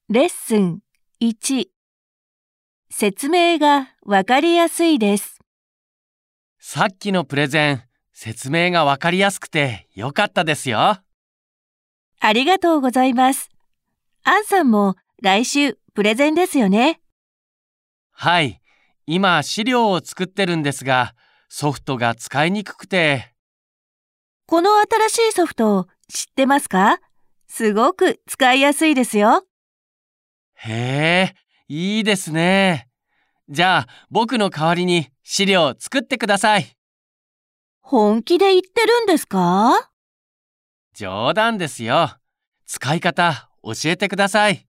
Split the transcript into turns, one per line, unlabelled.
レッスン1、説明がわかりやすいです。
さっきのプレゼン、説明がわかりやすくてよかったですよ。
ありがとうございます。アンさんも来週プレゼンですよね。
はい、今資料を作ってるんですが、ソフトが使いにくくて。
この新しいソフト知ってますか？すごく使いやすいですよ。
へえ、いいですね。じゃあ僕の代わりに資料を作ってください。
本気で言ってるんですか？
冗談ですよ。使い方教えてください。